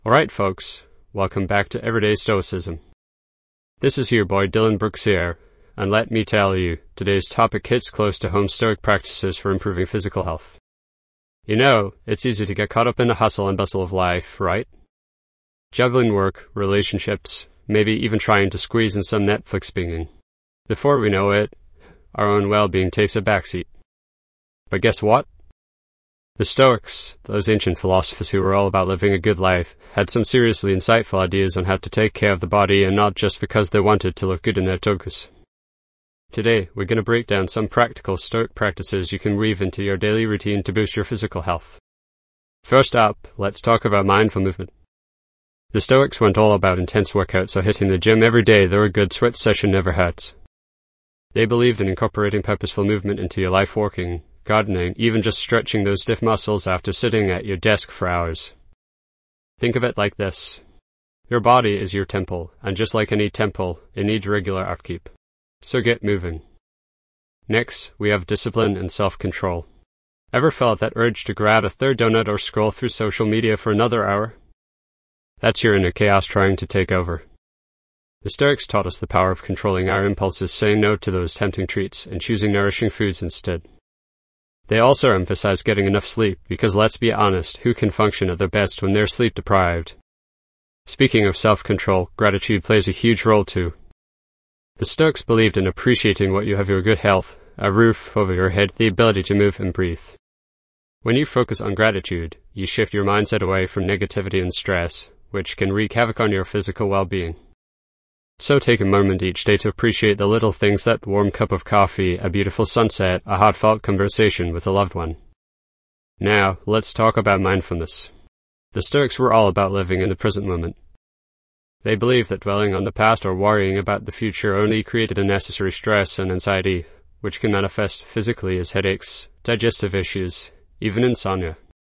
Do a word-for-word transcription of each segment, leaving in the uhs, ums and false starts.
Alright folks, welcome back to Everyday Stoicism. This is your boy Dylan Brooks here, and let me tell you, today's topic hits close to home Stoic practices for improving physical health. You know, it's easy to get caught up in the hustle and bustle of life, right? Juggling work, relationships, maybe even trying to squeeze in some Netflix binging. Before we know it, our own well-being takes a backseat. But guess what? The Stoics, those ancient philosophers who were all about living a good life, had some seriously insightful ideas on how to take care of the body, and not just because they wanted to look good in their togas. Today, we're going to break down some practical Stoic practices you can weave into your daily routine to boost your physical health. First up, let's talk about mindful movement. The Stoics weren't all about intense workouts or hitting the gym every day, though a good sweat session never hurts. They believed in incorporating purposeful movement into your life, walking, gardening, even just stretching those stiff muscles after sitting at your desk for hours. Think of it like this. Your body is your temple, and just like any temple, it needs regular upkeep. So get moving. Next, we have discipline and self-control. Ever felt that urge to grab a third donut or scroll through social media for another hour? That's your inner chaos trying to take over. The Stoics taught us the power of controlling our impulses, saying no to those tempting treats, and choosing nourishing foods instead. They also emphasize getting enough sleep, because let's be honest, who can function at their best when they're sleep deprived? Speaking of self-control, gratitude plays a huge role too. The Stoics believed in appreciating what you have: your good health, a roof over your head, the ability to move and breathe. When you focus on gratitude, you shift your mindset away from negativity and stress, which can wreak havoc on your physical well-being. So take a moment each day to appreciate the little things: that warm cup of coffee, a beautiful sunset, a heartfelt conversation with a loved one. Now, let's talk about mindfulness. The Stoics were all about living in the present moment. They believed that dwelling on the past or worrying about the future only created unnecessary stress and anxiety, which can manifest physically as headaches, digestive issues, even insomnia.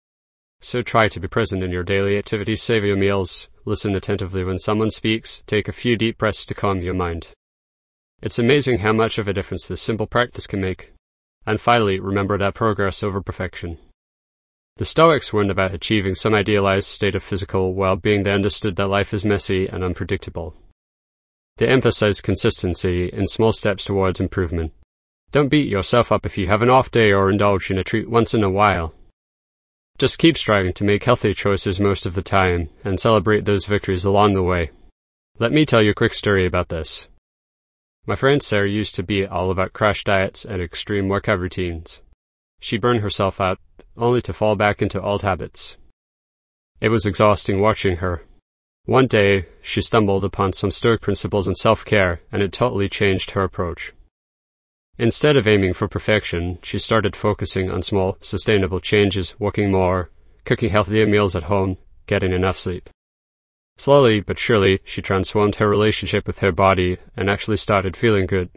So try to be present in your daily activities, savor your meals, listen attentively when someone speaks, take a few deep breaths to calm your mind. It's amazing how much of a difference this simple practice can make. And finally, remember that progress over perfection. The Stoics weren't about achieving some idealized state of physical well-being. They understood that life is messy and unpredictable. They emphasized consistency in small steps towards improvement. Don't beat yourself up if you have an off day or indulge in a treat once in a while. Just keep striving to make healthy choices most of the time, and celebrate those victories along the way. Let me tell you a quick story about this. My friend Sarah used to be all about crash diets and extreme workout routines. She burned herself out, only to fall back into old habits. It was exhausting watching her. One day, she stumbled upon some Stoic principles in self-care, and it totally changed her approach. Instead of aiming for perfection, she started focusing on small, sustainable changes: walking more, cooking healthier meals at home, getting enough sleep. Slowly but surely, she transformed her relationship with her body and actually started feeling good.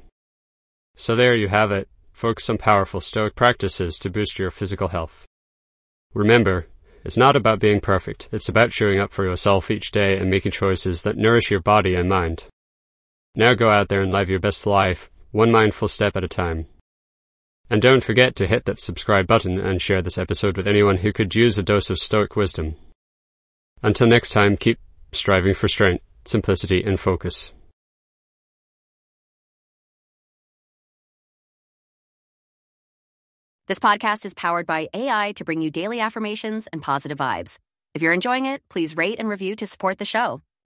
So there you have it. Focus on powerful Stoic practices to boost your physical health. Remember, it's not about being perfect. It's about showing up for yourself each day and making choices that nourish your body and mind. Now go out there and live your best life, one mindful step at a time. And don't forget to hit that subscribe button and share this episode with anyone who could use a dose of Stoic wisdom. Until next time, keep striving for strength, simplicity, and focus. This podcast is powered by A I to bring you daily affirmations and positive vibes. If you're enjoying it, please rate and review to support the show.